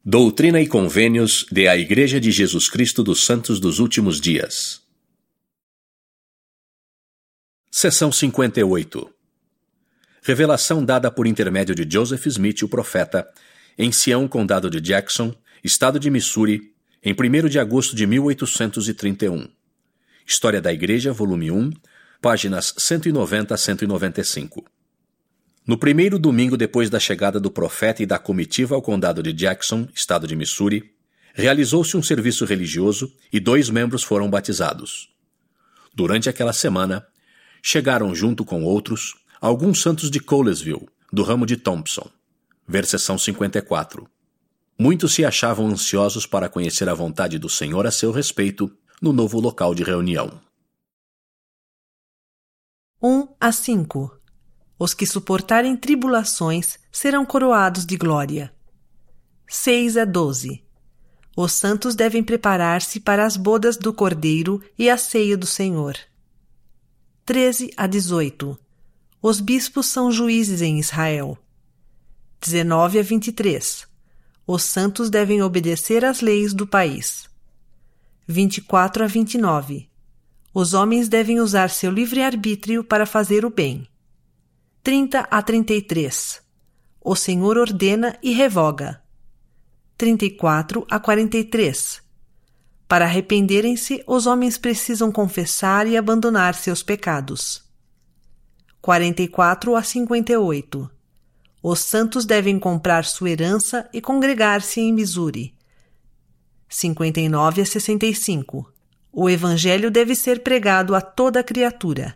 Doutrina e Convênios de a Igreja de Jesus Cristo dos Santos dos Últimos Dias. Seção 58. Revelação dada por intermédio de Joseph Smith, o profeta, em Sião, condado de Jackson, estado de Missouri, em 1º de agosto de 1831. História da Igreja, volume 1, páginas 190 a 195. No primeiro domingo depois da chegada do profeta e da comitiva ao condado de Jackson, estado de Missouri, realizou-se um serviço religioso e 2 membros foram batizados. Durante aquela semana, chegaram junto com outros alguns santos de Colesville, do ramo de Thompson. Ver seção 54. Muitos se achavam ansiosos para conhecer a vontade do Senhor a seu respeito no novo local de reunião. 1 a 5. Os que suportarem tribulações serão coroados de glória. 6 a 12. Os santos devem preparar-se para as bodas do Cordeiro e a ceia do Senhor. 13 a 18. Os bispos são juízes em Israel. 19 a 23. Os santos devem obedecer às leis do país. 24 a 29. Os homens devem usar seu livre-arbítrio para fazer o bem. 30 a 33. O Senhor ordena e revoga. 34 a 43. Para arrependerem-se, os homens precisam confessar e abandonar seus pecados. 44 a 58. Os santos devem comprar sua herança e congregar-se em Missouri. 59 a 65. O Evangelho deve ser pregado a toda criatura.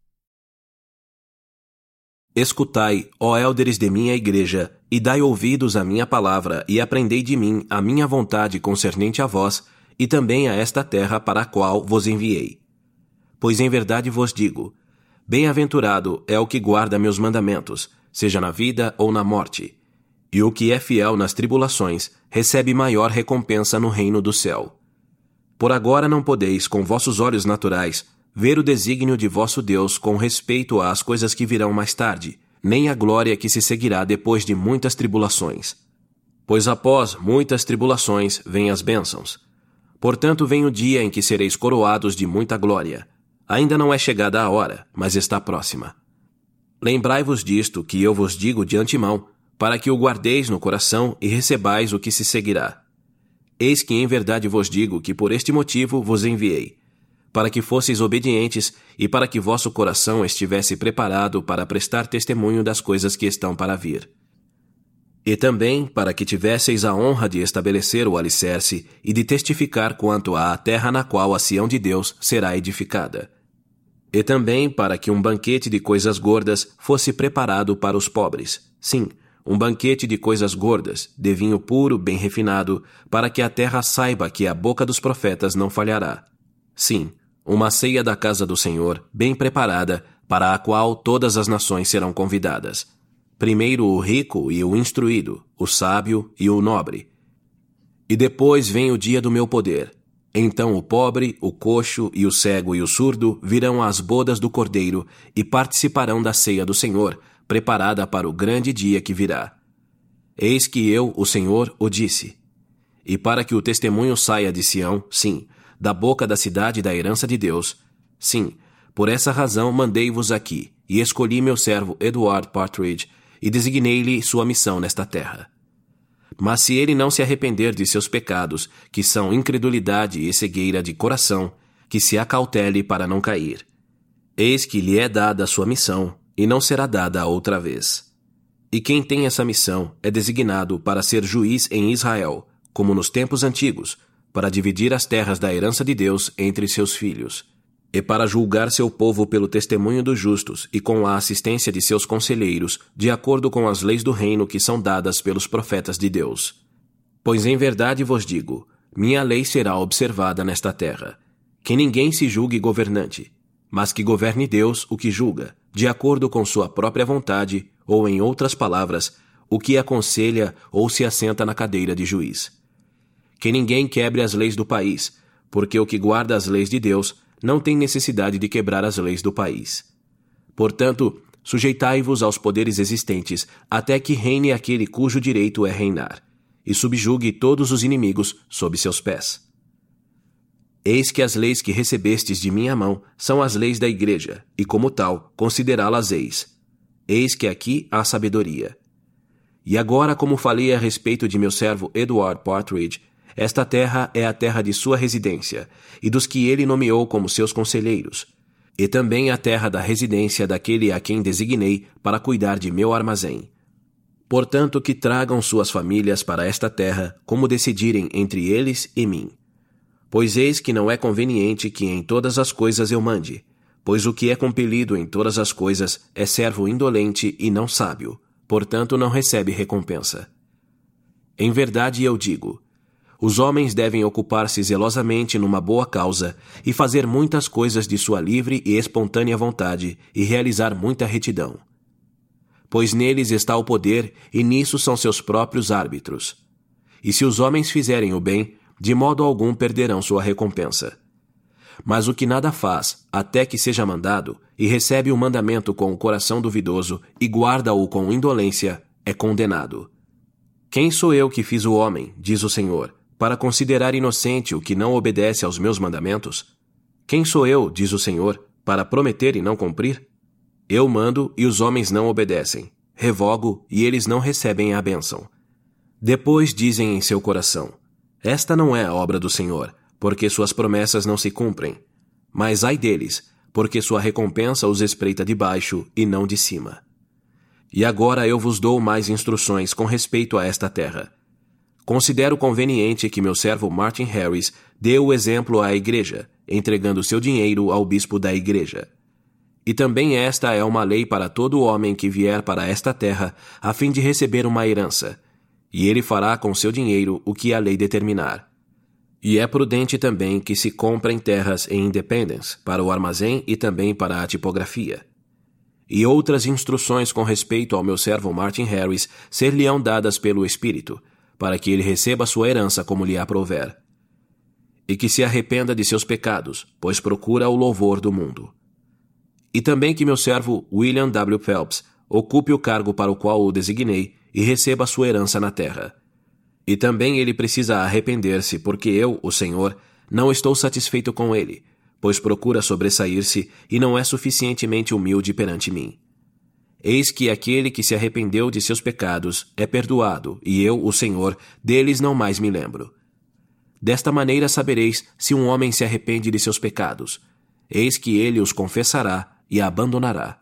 Escutai, ó élderes de minha igreja, e dai ouvidos à minha palavra, e aprendei de mim a minha vontade concernente a vós, e também a esta terra para a qual vos enviei. Pois em verdade vos digo, bem-aventurado é o que guarda meus mandamentos, seja na vida ou na morte. E o que é fiel nas tribulações, recebe maior recompensa no reino do céu. Por agora não podeis, com vossos olhos naturais, ver o desígnio de vosso Deus com respeito às coisas que virão mais tarde, nem a glória que se seguirá depois de muitas tribulações. Pois após muitas tribulações vêm as bênçãos. Portanto vem o dia em que sereis coroados de muita glória. Ainda não é chegada a hora, mas está próxima. Lembrai-vos disto que eu vos digo de antemão, para que o guardeis no coração e recebais o que se seguirá. Eis que em verdade vos digo que por este motivo vos enviei, para que fosseis obedientes e para que vosso coração estivesse preparado para prestar testemunho das coisas que estão para vir. E também para que tivesseis a honra de estabelecer o alicerce e de testificar quanto à terra na qual a Sião de Deus será edificada. E também para que um banquete de coisas gordas fosse preparado para os pobres, sim, um banquete de coisas gordas, de vinho puro, bem refinado, para que a terra saiba que a boca dos profetas não falhará. Sim, uma ceia da casa do Senhor, bem preparada, para a qual todas as nações serão convidadas. Primeiro o rico e o instruído, o sábio e o nobre. E depois vem o dia do meu poder. Então o pobre, o coxo e o cego e o surdo virão às bodas do Cordeiro e participarão da ceia do Senhor, preparada para o grande dia que virá. Eis que eu, o Senhor, o disse. E para que o testemunho saia de Sião, sim, da boca da cidade da herança de Deus, sim, por essa razão mandei-vos aqui, e escolhi meu servo Edward Partridge, e designei-lhe sua missão nesta terra. Mas se ele não se arrepender de seus pecados, que são incredulidade e cegueira de coração, que se acautele para não cair. Eis que lhe é dada a sua missão, e não será dada outra vez. E quem tem essa missão é designado para ser juiz em Israel, como nos tempos antigos, para dividir as terras da herança de Deus entre seus filhos, e para julgar seu povo pelo testemunho dos justos e com a assistência de seus conselheiros, de acordo com as leis do reino que são dadas pelos profetas de Deus. Pois em verdade vos digo, minha lei será observada nesta terra, que ninguém se julgue governante, mas que governe Deus o que julga, de acordo com sua própria vontade, ou em outras palavras, o que aconselha ou se assenta na cadeira de juiz. Que ninguém quebre as leis do país, porque o que guarda as leis de Deus não tem necessidade de quebrar as leis do país. Portanto, sujeitai-vos aos poderes existentes, até que reine aquele cujo direito é reinar, e subjugue todos os inimigos sob seus pés. Eis que as leis que recebestes de minha mão são as leis da igreja, e como tal, considerá-las eis. Eis que aqui há sabedoria. E agora, como falei a respeito de meu servo Edward Partridge, esta terra é a terra de sua residência, e dos que ele nomeou como seus conselheiros, e também a terra da residência daquele a quem designei para cuidar de meu armazém. Portanto, que tragam suas famílias para esta terra, como decidirem entre eles e mim. Pois eis que não é conveniente que em todas as coisas eu mande, pois o que é compelido em todas as coisas é servo indolente e não sábio, portanto não recebe recompensa. Em verdade eu digo, os homens devem ocupar-se zelosamente numa boa causa e fazer muitas coisas de sua livre e espontânea vontade e realizar muita retidão. Pois neles está o poder e nisso são seus próprios árbitros. E se os homens fizerem o bem, de modo algum perderão sua recompensa. Mas o que nada faz, até que seja mandado, e recebe o mandamento com o coração duvidoso e guarda-o com indolência, é condenado. Quem sou eu que fiz o homem, diz o Senhor, para considerar inocente o que não obedece aos meus mandamentos? Quem sou eu, diz o Senhor, para prometer e não cumprir? Eu mando e os homens não obedecem. Revogo e eles não recebem a bênção. Depois dizem em seu coração, esta não é a obra do Senhor, porque suas promessas não se cumprem. Mas ai deles, porque sua recompensa os espreita de baixo e não de cima. E agora eu vos dou mais instruções com respeito a esta terra. Considero conveniente que meu servo Martin Harris dê o exemplo à igreja, entregando seu dinheiro ao bispo da igreja. E também esta é uma lei para todo homem que vier para esta terra, a fim de receber uma herança, e ele fará com seu dinheiro o que a lei determinar. E é prudente também que se comprem terras em Independence, para o armazém e também para a tipografia. E outras instruções com respeito ao meu servo Martin Harris ser-lhe-ão dadas pelo Espírito, para que ele receba sua herança como lhe aprouver. E que se arrependa de seus pecados, pois procura o louvor do mundo. E também que meu servo William W. Phelps ocupe o cargo para o qual o designei e receba sua herança na terra. E também ele precisa arrepender-se, porque eu, o Senhor, não estou satisfeito com ele, pois procura sobressair-se e não é suficientemente humilde perante mim. Eis que aquele que se arrependeu de seus pecados é perdoado, e eu, o Senhor, deles não mais me lembro. Desta maneira sabereis se um homem se arrepende de seus pecados. Eis que ele os confessará e abandonará.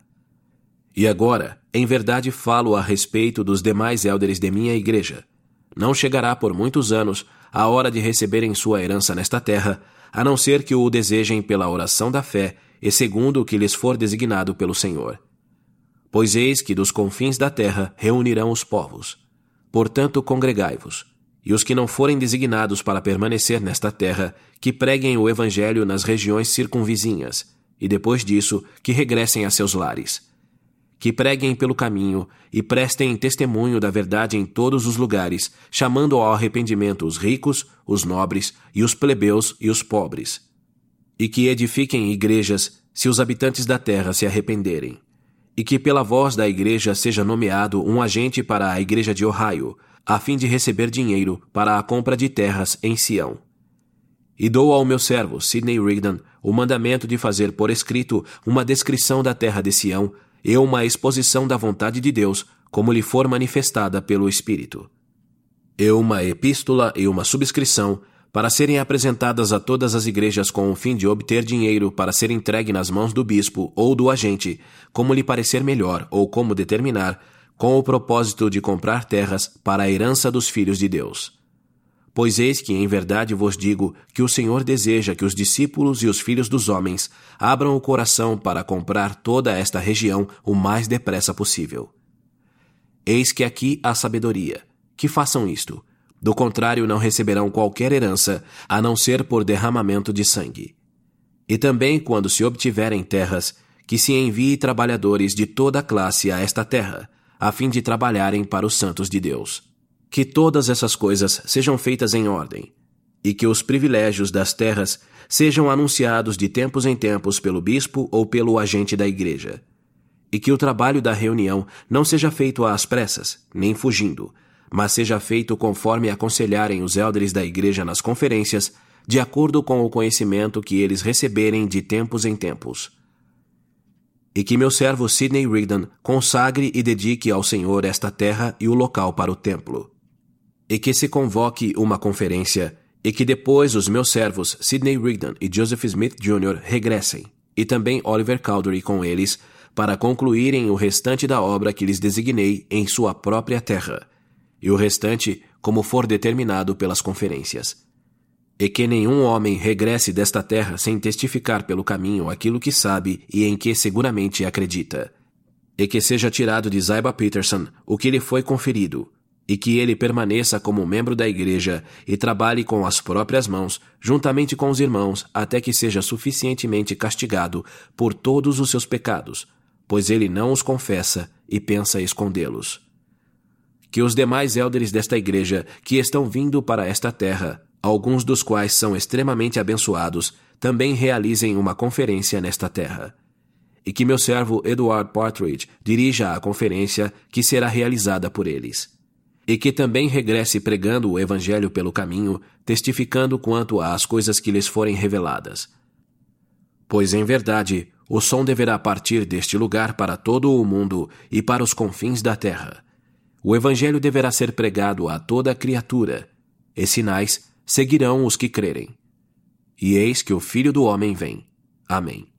E agora, em verdade falo a respeito dos demais élderes de minha igreja. Não chegará por muitos anos a hora de receberem sua herança nesta terra, a não ser que o desejem pela oração da fé e segundo o que lhes for designado pelo Senhor. Pois eis que dos confins da terra reunirão os povos. Portanto, congregai-vos. E os que não forem designados para permanecer nesta terra, que preguem o evangelho nas regiões circunvizinhas, e depois disso, que regressem a seus lares. Que preguem pelo caminho e prestem testemunho da verdade em todos os lugares, chamando ao arrependimento os ricos, os nobres e os plebeus e os pobres. E que edifiquem igrejas, se os habitantes da terra se arrependerem. E que pela voz da igreja seja nomeado um agente para a igreja de Ohio, a fim de receber dinheiro para a compra de terras em Sião. E dou ao meu servo, Sidney Rigdon, o mandamento de fazer por escrito uma descrição da terra de Sião e uma exposição da vontade de Deus, como lhe for manifestada pelo Espírito. E uma epístola e uma subscrição, para serem apresentadas a todas as igrejas com o fim de obter dinheiro para ser entregue nas mãos do bispo ou do agente, como lhe parecer melhor ou como determinar, com o propósito de comprar terras para a herança dos filhos de Deus. Pois eis que em verdade vos digo que o Senhor deseja que os discípulos e os filhos dos homens abram o coração para comprar toda esta região o mais depressa possível. Eis que aqui há sabedoria, que façam isto. Do contrário, não receberão qualquer herança, a não ser por derramamento de sangue. E também, quando se obtiverem terras, que se envie trabalhadores de toda a classe a esta terra, a fim de trabalharem para os santos de Deus. Que todas essas coisas sejam feitas em ordem, e que os privilégios das terras sejam anunciados de tempos em tempos pelo bispo ou pelo agente da igreja. E que o trabalho da reunião não seja feito às pressas, nem fugindo, mas seja feito conforme aconselharem os élderes da igreja nas conferências, de acordo com o conhecimento que eles receberem de tempos em tempos. E que meu servo Sidney Rigdon consagre e dedique ao Senhor esta terra e o local para o templo. E que se convoque uma conferência, e que depois os meus servos Sidney Rigdon e Joseph Smith Jr. regressem, e também Oliver Cowdery com eles, para concluírem o restante da obra que lhes designei em sua própria terra, e o restante como for determinado pelas conferências. E que nenhum homem regresse desta terra sem testificar pelo caminho aquilo que sabe e em que seguramente acredita. E que seja tirado de Ziba Peterson o que lhe foi conferido, e que ele permaneça como membro da igreja e trabalhe com as próprias mãos, juntamente com os irmãos, até que seja suficientemente castigado por todos os seus pecados, pois ele não os confessa e pensa escondê-los. Que os demais élderes desta igreja que estão vindo para esta terra, alguns dos quais são extremamente abençoados, também realizem uma conferência nesta terra. E que meu servo Edward Partridge dirija a conferência que será realizada por eles. E que também regresse pregando o Evangelho pelo caminho, testificando quanto às coisas que lhes forem reveladas. Pois, em verdade, o som deverá partir deste lugar para todo o mundo e para os confins da terra. O Evangelho deverá ser pregado a toda a criatura, e sinais seguirão os que crerem. E eis que o Filho do Homem vem. Amém.